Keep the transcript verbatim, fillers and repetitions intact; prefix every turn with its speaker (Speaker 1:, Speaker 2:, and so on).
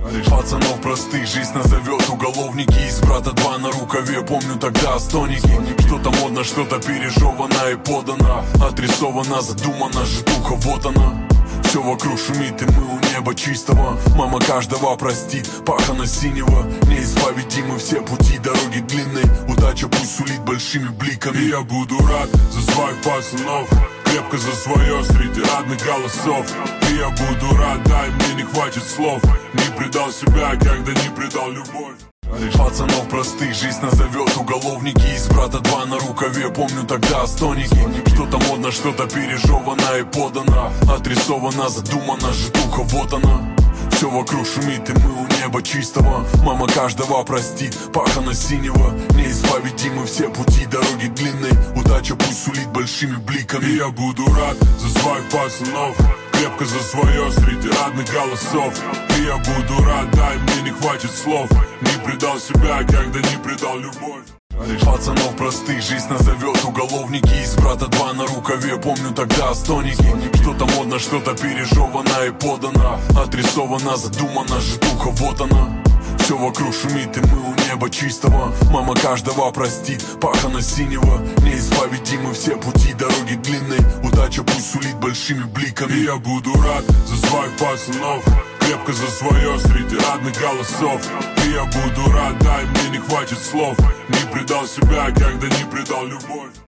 Speaker 1: Пацанов простых жизнь назовет уголовники. Из брата два на рукаве, помню тогда стоники. Что-то модно, что-то пережевано и подано. Отрисовано, задумано, житуха, вот она. Все вокруг шумит, и мы у неба чистого. Мама каждого простит, пахана синего. Неисповедимы все пути, дороги длинные. Удача пусть сулит большими бликами.
Speaker 2: И я буду рад за своих пацанов, крепко за свое среди родных голосов. И я буду рад, дай мне не хватит слов. Не предал себя, когда не предал любовь.
Speaker 1: Пацанов простых жизнь назовет уголовники. Из брата два на рукаве, помню тогда стоники. Что-то модно, что-то пережевано и подано. Отрисовано, задумано, житуха, вот она. Все вокруг шумит, и мы у неба чистого. Мама каждого простит, пахана синего. Неисповедимы все пути, дороги длинные. Удача пусть сулит большими бликами.
Speaker 2: И я буду рад за своих пацанов, крепко за свое среди родных голосов. И я буду рад, дай мне не хватит слов. Не предал себя, когда не предал любовь.
Speaker 1: Пацанов простых жизнь назовет уголовники. Из брата два на рукаве, помню тогда стоники. Что-то модно, что-то пережевано и подано. Отрисовано, задумано, житуха, вот она. Все вокруг шумит, и мы у неба чистого. Мама каждого простит, пахана синего. Неисповедимы все пути, дороги длинные. Удача пусть сулит большими бликами.
Speaker 2: И я буду рад за своих пацанов, крепко за свое среди родных голосов. И я буду рад, дай мне не хватит слов. Не предал себя, когда не предал любовь.